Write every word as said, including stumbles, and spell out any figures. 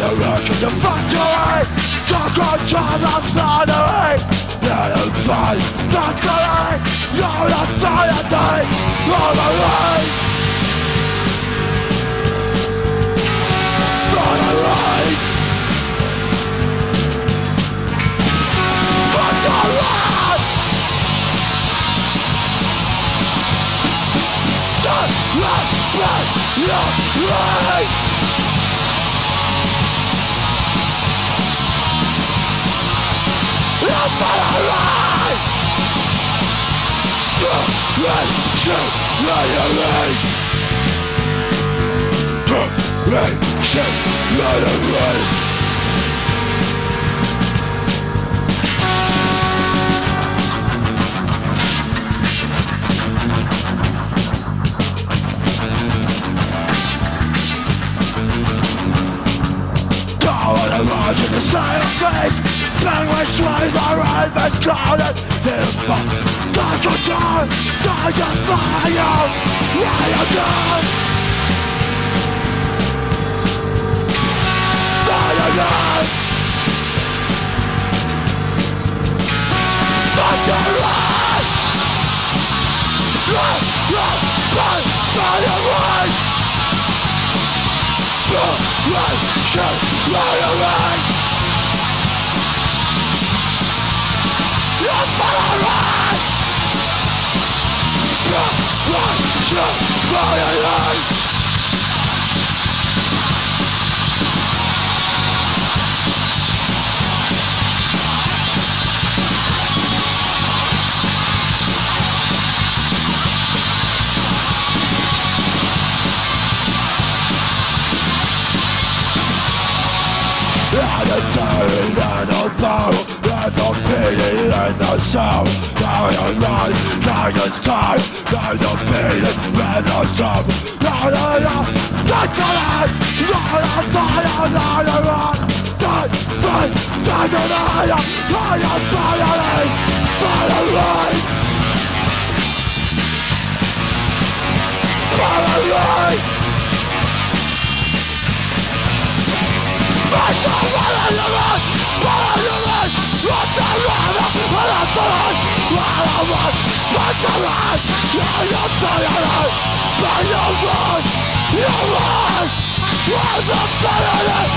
the work in the factory, talk on China's slaughtering. Let them fight, not killing, you're not society, you're the right. For the right. For the right. The right, right, the right. You're for the right. The right, shit, right, right. The right, shit, right, right. In the style of face, language sway the right and crowded. Himbo, dark on time, dark on fire, right again. Die again. But the right, right, right, right, right, right. Right, shit, right, right. You're for the right. Right, right, shit, right, right. And the siren and the power and the pity and the sound. Now you're right, now you're time, now the pity and the sound. Now you're right, that's the light. Now you're fire, now you're right. That's right, that's the light. Now you're firing, fire right. Fire right. Right, right, right, right, right, right, what the right, what the right, right, right, what the right, yeah, you're fire right, but you're right, you're right, what the fire right.